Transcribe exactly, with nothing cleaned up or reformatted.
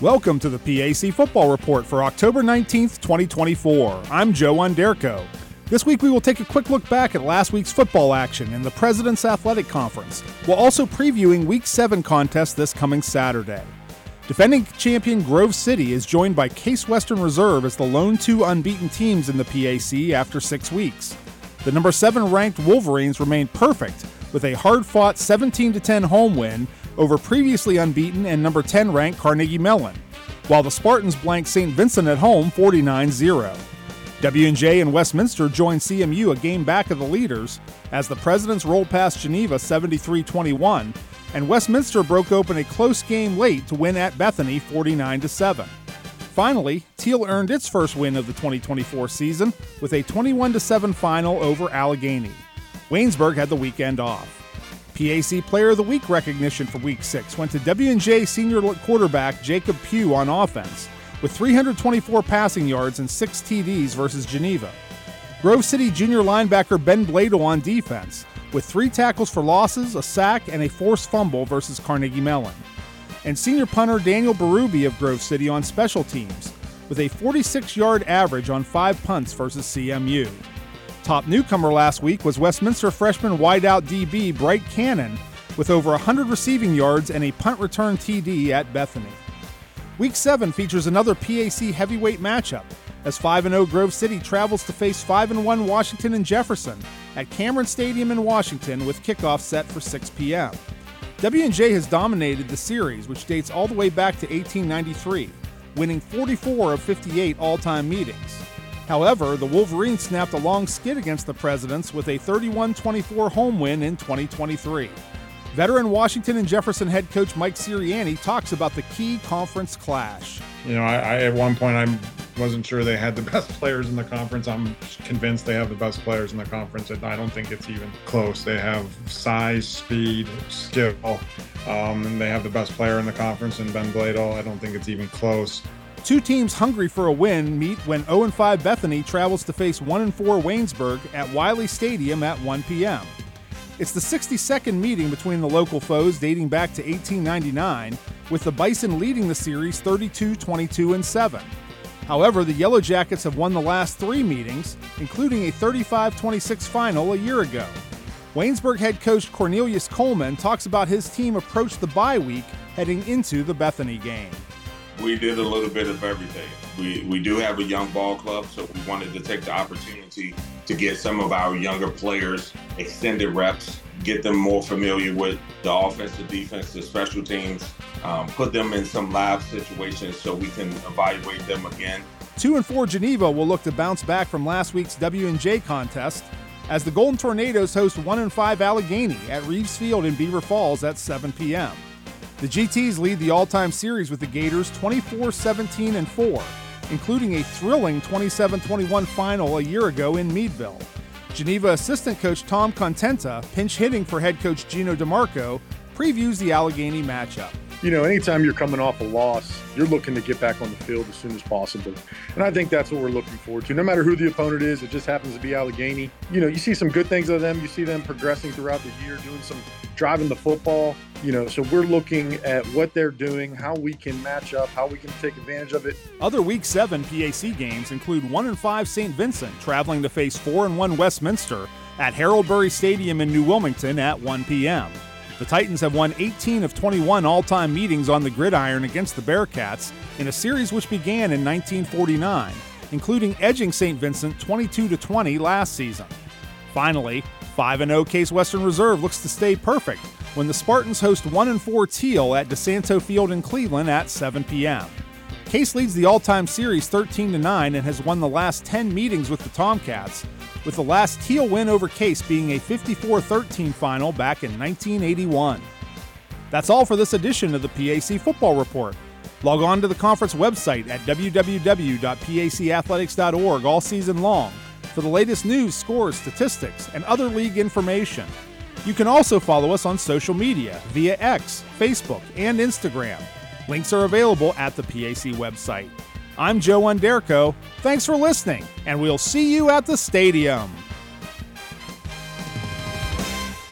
Welcome to the P A C Football Report for October nineteenth, twenty twenty-four. I'm Joe Underko. This week we will take a quick look back at last week's football action in the President's Athletic Conference, while also previewing Week seven contest this coming Saturday. Defending champion Grove City is joined by Case Western Reserve as the lone two unbeaten teams in the P A C after six weeks. The number seven ranked Wolverines remained perfect with a hard-fought seventeen to ten home win over previously unbeaten and number ten ranked Carnegie Mellon, while the Spartans blanked Saint Vincent at home forty-nine zero. W and J and Westminster joined C M U a game back of the leaders as the Presidents rolled past Geneva seventy-three twenty-one, and Westminster broke open a close game late to win at Bethany forty-nine to seven. Finally, Teal earned its first win of the twenty twenty-four season with a twenty-one to seven final over Allegheny. Waynesburg had the weekend off. P A C Player of the Week recognition for Week six went to W and J senior quarterback Jacob Pugh on offense, with three hundred twenty-four passing yards and six T Ds versus Geneva. Grove City junior linebacker Ben Blado on defense, with three tackles for losses, a sack, and a forced fumble versus Carnegie Mellon. And senior punter Daniel Berube of Grove City on special teams, with a forty-six yard average on five punts versus C M U. Top newcomer last week was Westminster freshman wideout D B Bright Cannon, with over one hundred receiving yards and a punt return T D at Bethany. Week seven features another P A C heavyweight matchup, as five and oh Grove City travels to face five and one Washington and Jefferson at Cameron Stadium in Washington with kickoff set for six p.m. W and J has dominated the series, which dates all the way back to eighteen ninety-three, winning forty-four of fifty-eight all-time meetings. However, the Wolverines snapped a long skid against the Presidents with a thirty-one twenty-four home win in twenty twenty-three. Veteran Washington and Jefferson head coach Mike Sirianni talks about the key conference clash. You know, I, I at one point I wasn't sure they had the best players in the conference. I'm convinced they have the best players in the conference, and I don't think it's even close. They have size, speed, skill, um, and they have the best player in the conference in Ben Blado. I don't think it's even close. Two teams hungry for a win meet when oh and five Bethany travels to face one and four Waynesburg at Wiley Stadium at one p.m. It's the sixty-second meeting between the local foes dating back to eighteen ninety-nine, with the Bison leading the series thirty-two twenty-two and seven. However, the Yellow Jackets have won the last three meetings, including a thirty-five twenty-six final a year ago. Waynesburg head coach Cornelius Coleman talks about his team approached the bye week heading into the Bethany game. We did a little bit of everything. We we do have a young ball club, so we wanted to take the opportunity to get some of our younger players extended reps, get them more familiar with the offensive, defensive, special teams, um, put them in some live situations so we can evaluate them again. Two and four Geneva will look to bounce back from last week's W and J contest as the Golden Tornadoes host one and five Allegheny at Reeves Field in Beaver Falls at seven p.m. The G Ts lead the all-time series with the Gators twenty-four seventeen and four, including a thrilling twenty-seven twenty-one final a year ago in Meadville. Geneva assistant coach Tom Contenta, pinch hitting for head coach Gino DeMarco, previews the Allegheny matchup. You know, anytime you're coming off a loss, you're looking to get back on the field as soon as possible. And I think that's what we're looking forward to. No matter who the opponent is, it just happens to be Allegheny. You know, you see some good things of them. You see them progressing throughout the year, doing some driving the football. You know, so we're looking at what they're doing, how we can match up, how we can take advantage of it. Other Week seven P A C games include one and five Saint Vincent traveling to face four and one Westminster at Haroldbury Stadium in New Wilmington at one p.m. The Titans have won eighteen of twenty-one all-time meetings on the gridiron against the Bearcats in a series which began in nineteen forty-nine, including edging Saint Vincent twenty-two to twenty last season. Finally, five and oh Case Western Reserve looks to stay perfect when the Spartans host one and four Teal at DeSanto Field in Cleveland at seven p.m. Case leads the all-time series thirteen to nine and has won the last ten meetings with the Tomcats, with the last Teal win over Case being a fifty-four thirteen final back in nineteen eighty-one. That's all for this edition of the P A C Football Report. Log on to the conference website at w w w dot p a c athletics dot org all season long for the latest news, scores, statistics, and other league information. You can also follow us on social media via X, Facebook, and Instagram. Links are available at the P A C website. I'm Joe Underko. Thanks for listening, and we'll see you at the stadium.